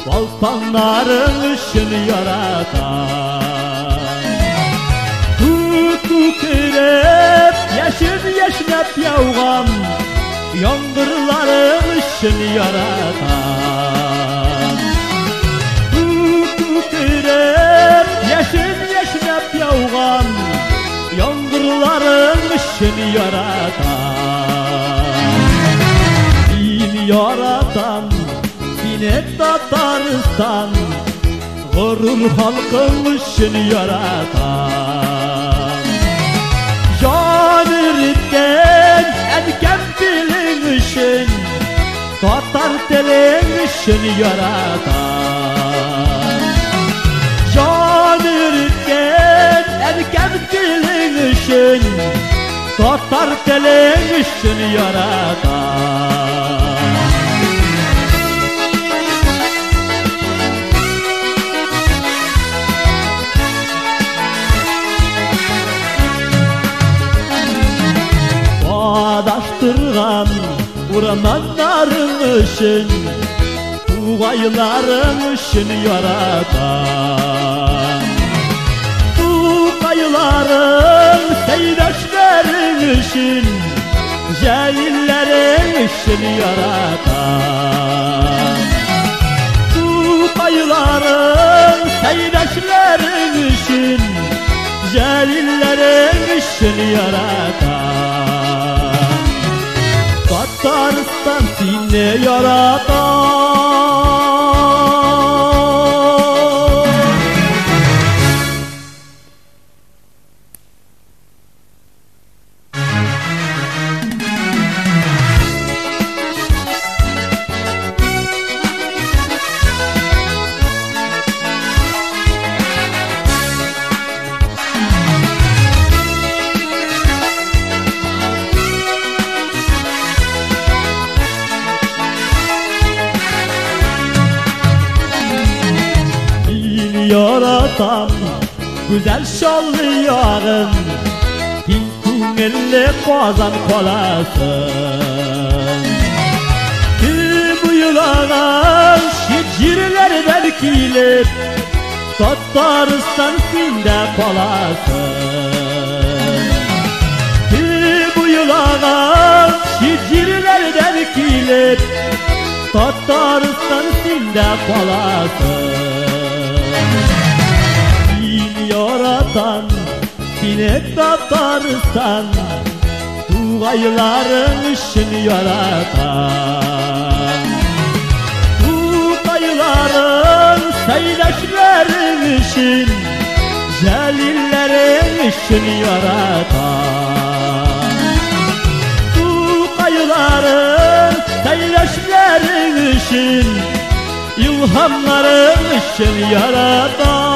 baltanların ışını yaratan. Kükürep yeşil-yeşilep yağgan yağmurların ışını yaratan. Kükürep yeşil-yeşilep yağgan yağmurların ışını yaratan. Din yaratan Sinek Tataristan gurur halkın ışını yaratan. Can üritten erken dilin ışın Tatar telin ışını yaratan. Can üritten erken dilin ışın Tatar telin ışını yaratan. Bağdaştırgan ormanların ışın Tuğayların ışını yaratan. Tuğayların seydaşların ışın Cahillerin ışını yaratan. Tuğayların seydaşların ışın Cahillerin ışını yaratan. Tataristan seni yaratan. Yaratan güzel şallı yarın Din küngelli kazan kolasın. Kim uyulanan şicirlerden kilip Tataristan sinde kolasın. Kim uyulanan şicirlerden kilip Tataristan sinde kolasın. Yaratan Sinek Tataristan Tuğayların ışını yaratan. Tuğayların seydaşların ışın Celillerin ışını yaratan. Tuğayların seydaşların ışın İlhamların ışını yaratan.